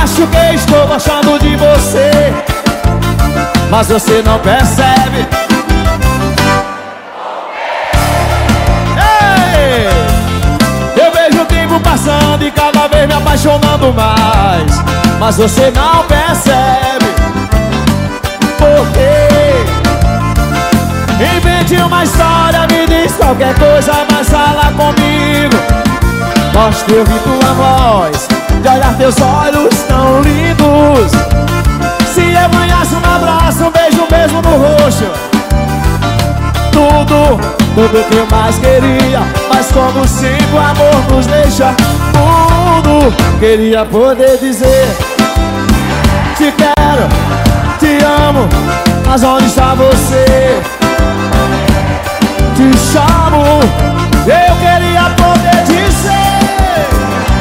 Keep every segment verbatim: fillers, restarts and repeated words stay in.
acho que estou gostando de você, mas você não percebe. Ei! Eu vejo o tempo passando e cada vez me apaixonando mais, mas você não percebe. Por quê? Invente uma história, me diz qualquer coisa, mas fala comigo. Gosto de ouvir tua voz, de olhar teus olhos tão lindos. Se eu ganhasse um abraço, um beijo, um beijo no rosto, tudo, tudo que eu mais queria. Mas como sempre o amor nos deixa mudo, queria poder dizer: te quero, te amo, mas onde está você? Te chamo, eu queria poder dizer,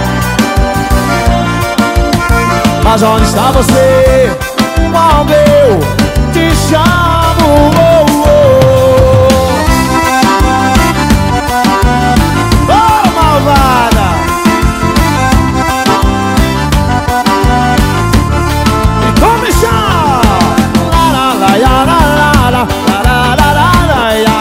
mas onde está você? Quando eu te chamo, oh, oh. Oh, malvada! E come chá! La la la la la la la la la la.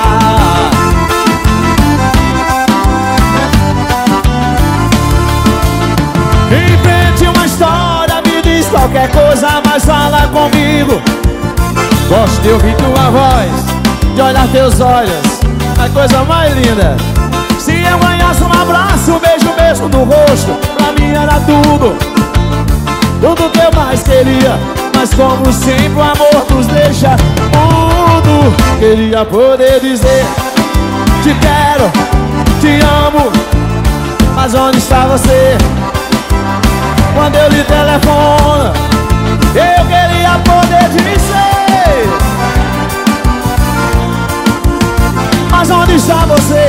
Invente uma história, me diz qualquer coisa, mas fala comigo. Gosto de ouvir tua voz, de olhar teus olhos, a coisa mais linda. Se eu ganhasse um abraço, um beijo, um beijo no rosto, pra mim era tudo, tudo que eu mais queria. Mas como sempre o amor nos deixa mudo, queria poder dizer: te quero, te amo, mas onde está você? Quando eu lhe telefono, eu queria poder dizer, mas onde está você?